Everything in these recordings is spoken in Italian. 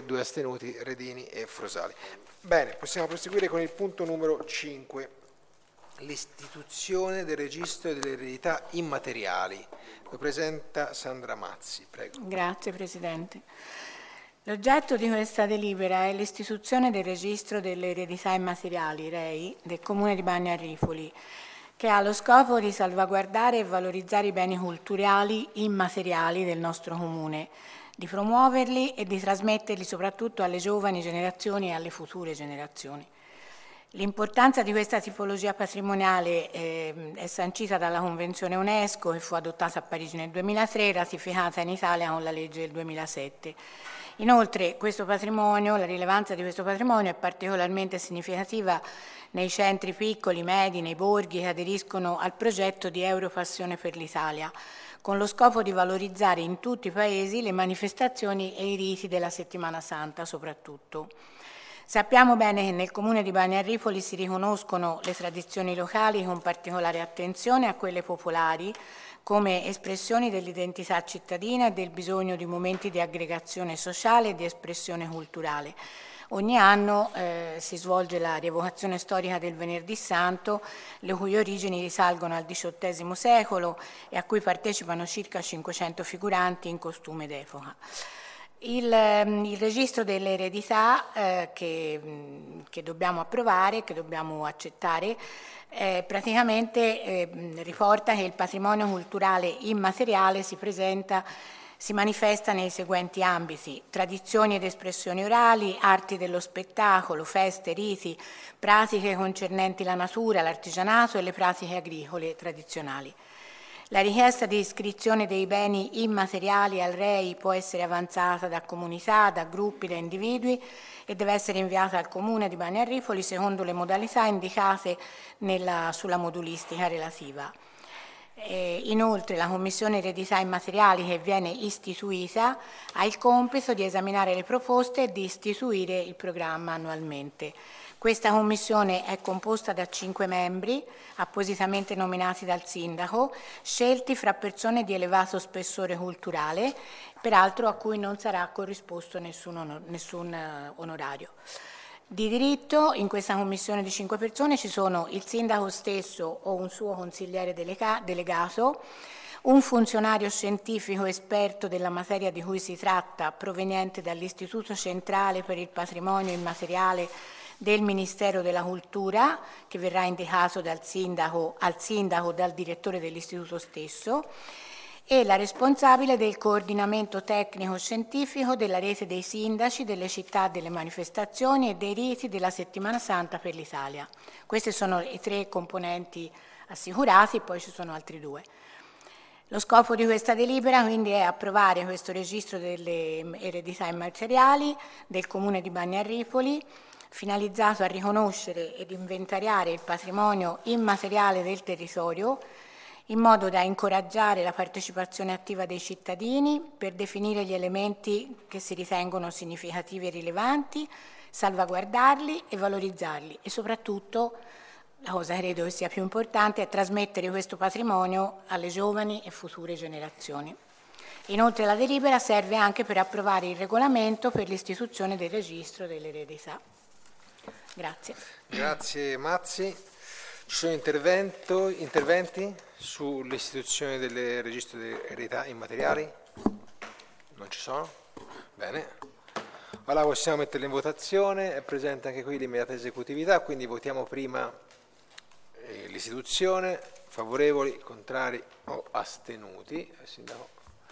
2 astenuti, Redini e Frosali. Bene, possiamo proseguire con il punto numero 5, l'istituzione del registro delle eredità immateriali. Lo presenta Sandra Mazzi, prego. Grazie Presidente. L'oggetto di questa delibera è l'istituzione del registro delle eredità immateriali, REI, del Comune di Bagni Arrifoli, che ha lo scopo di salvaguardare e valorizzare i beni culturali immateriali del nostro Comune, di promuoverli e di trasmetterli soprattutto alle giovani generazioni e alle future generazioni. L'importanza di questa tipologia patrimoniale è sancita dalla Convenzione UNESCO che fu adottata a Parigi nel 2003 e ratificata in Italia con la legge del 2007. Inoltre questo patrimonio, la rilevanza di questo patrimonio è particolarmente significativa nei centri piccoli, medi, nei borghi che aderiscono al progetto di Europassione per l'Italia, con lo scopo di valorizzare in tutti i paesi le manifestazioni e i riti della Settimana Santa soprattutto. Sappiamo bene che nel Comune di Bagni Arrifoli si riconoscono le tradizioni locali con particolare attenzione a quelle popolari come espressioni dell'identità cittadina e del bisogno di momenti di aggregazione sociale e di espressione culturale. Ogni anno si svolge la rievocazione storica del Venerdì Santo, le cui origini risalgono al XVIII secolo e a cui partecipano circa 500 figuranti in costume d'epoca. Il registro delle eredità che dobbiamo approvare, che dobbiamo accettare, praticamente riporta che il patrimonio culturale immateriale si manifesta nei seguenti ambiti: tradizioni ed espressioni orali, arti dello spettacolo, feste, riti, pratiche concernenti la natura, l'artigianato e le pratiche agricole tradizionali. La richiesta di iscrizione dei beni immateriali al REI può essere avanzata da comunità, da gruppi, da individui e deve essere inviata al Comune di Bagni Arrifoli secondo le modalità indicate sulla modulistica relativa. Inoltre la Commissione Eredità Immateriali che viene istituita ha il compito di esaminare le proposte e di istituire il programma annualmente. Questa commissione è composta da 5 membri, appositamente nominati dal sindaco, scelti fra persone di elevato spessore culturale, peraltro a cui non sarà corrisposto nessun onorario. Di diritto in questa commissione di 5 persone ci sono il sindaco stesso o un suo consigliere delegato, un funzionario scientifico esperto della materia di cui si tratta, proveniente dall'Istituto Centrale per il Patrimonio Immateriale del Ministero della Cultura, che verrà indicato al sindaco o dal direttore dell'istituto stesso, e la responsabile del coordinamento tecnico-scientifico della rete dei sindaci, delle città, delle manifestazioni e dei riti della Settimana Santa per l'Italia. Questi sono i 3 componenti assicurati, poi ci sono altri 2. Lo scopo di questa delibera quindi è approvare questo registro delle eredità immateriali del Comune di Bagni Arrifoli, finalizzato a riconoscere ed inventariare il patrimonio immateriale del territorio in modo da incoraggiare la partecipazione attiva dei cittadini per definire gli elementi che si ritengono significativi e rilevanti, salvaguardarli e valorizzarli e soprattutto, la cosa che credo che sia più importante, è trasmettere questo patrimonio alle giovani e future generazioni. Inoltre la delibera serve anche per approvare il regolamento per l'istituzione del registro delle eredità. Grazie. Grazie Mazzi. Ci sono interventi sull'istituzione del registro delle eredità immateriali? Non ci sono? Bene. Allora possiamo metterle in votazione, è presente anche qui l'immediata esecutività, quindi votiamo prima l'istituzione, favorevoli, contrari o astenuti. Sindaco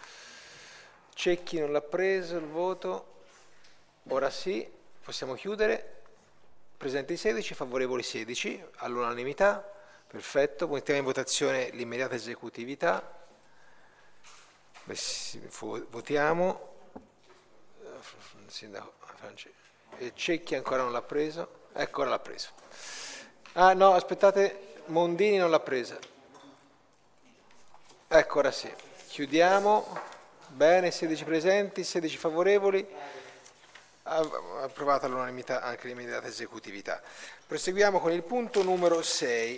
Cecchi non l'ha preso il voto, ora sì, possiamo chiudere. Presenti 16, favorevoli 16, all'unanimità, perfetto. Mettiamo in votazione l'immediata esecutività. Votiamo. Sindaco Cecchi ancora non l'ha preso. Ecco, ora l'ha preso. Ah no, aspettate, Mondini non l'ha presa. Ecco, ora sì. Chiudiamo. Bene, 16 presenti, 16 favorevoli. Approvata all'unanimità anche l'immediata esecutività. Proseguiamo con il punto numero 6,